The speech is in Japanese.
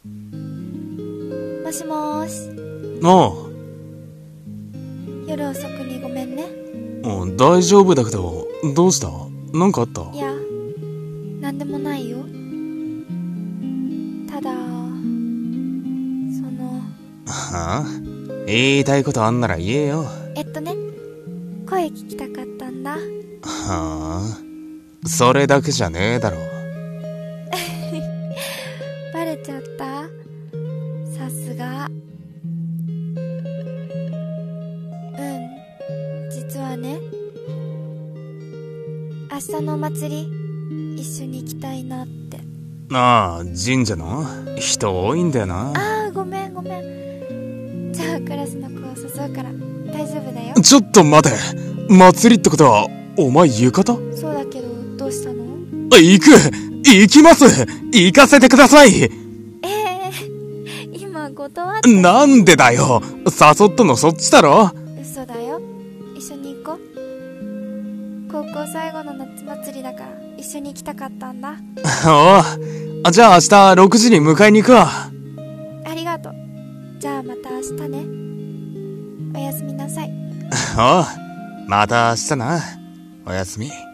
もしもーし。 あ夜遅くにごめんね。 あ、大丈夫だけど、どうした？なんかあった？ いや、なんでもないよ。ただ、 はあ？言いたいことあんなら言えよ。 声聞きたかったんだ。 はあ？それだけじゃねえだろ。 バレちゃった？さすが。実はね、明日のお祭り一緒に行きたいなって。 ああ、神社の人多いんだよな。 ああ、ごめん。じゃあクラスの子を誘うから大丈夫だよ。 ちょっと待て。祭りってことはお前浴衣？ そうだけど、どうしたの？ 行きます。行かせてください。 今断った。 なんでだよ。誘ったのそっちだろ。 嘘だよ。一緒に行こう。高校最後の夏祭りだから一緒に行きたかったんだ。 おう。じゃあ明日6時に迎えに行くわ。 ありがとう。じゃあまた明日ね。おやすみなさい。 おう。また明日な。おやすみ。